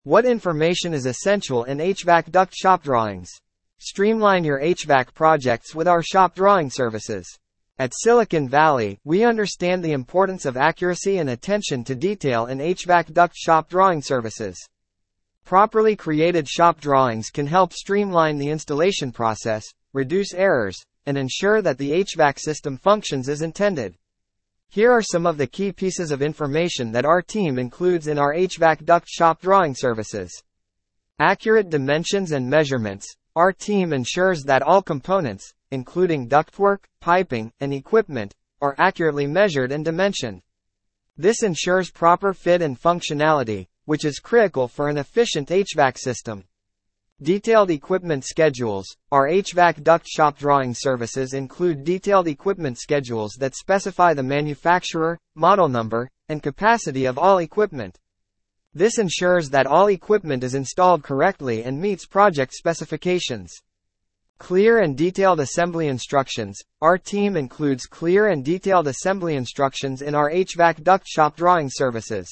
What information is essential in HVAC duct shop drawings? Streamline your HVAC projects with our shop drawing services. At Silicon Valley, we understand the importance of accuracy and attention to detail in HVAC duct shop drawing services. Properly created shop drawings can help streamline the installation process, reduce errors, and ensure that the HVAC system functions as intended. Here are some of the key pieces of information that our team includes in our HVAC duct shop drawing services. Accurate dimensions and measurements. Our team ensures that all components, including ductwork, piping, and equipment, are accurately measured and dimensioned. This ensures proper fit and functionality, which is critical for an efficient HVAC system. Detailed equipment schedules. Our HVAC duct shop drawing services include detailed equipment schedules that specify the manufacturer, model number, and capacity of all equipment. This ensures that all equipment is installed correctly and meets project specifications. Clear and detailed assembly instructions. Our team includes clear and detailed assembly instructions in our HVAC duct shop drawing services.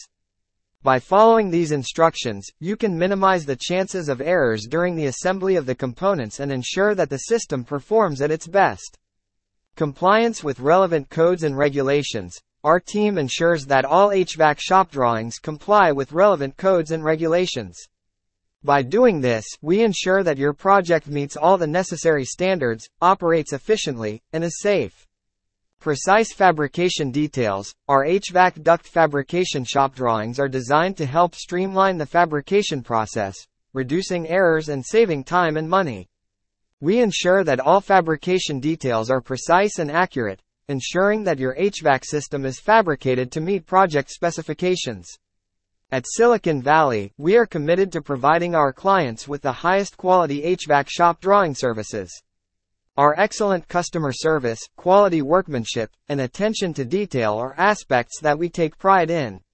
By following these instructions, you can minimize the chances of errors during the assembly of the components and ensure that the system performs at its best. Compliance with relevant codes and regulations. Our team ensures that all HVAC shop drawings comply with relevant codes and regulations. By doing this, we ensure that your project meets all the necessary standards, operates efficiently, and is safe. Precise fabrication details. Our HVAC duct fabrication shop drawings are designed to help streamline the fabrication process, reducing errors and saving time and money. We ensure that all fabrication details are precise and accurate, ensuring that your HVAC system is fabricated to meet project specifications. At Silicon Valley, we are committed to providing our clients with the highest quality HVAC shop drawing services. Our excellent customer service, quality workmanship, and attention to detail are aspects that we take pride in.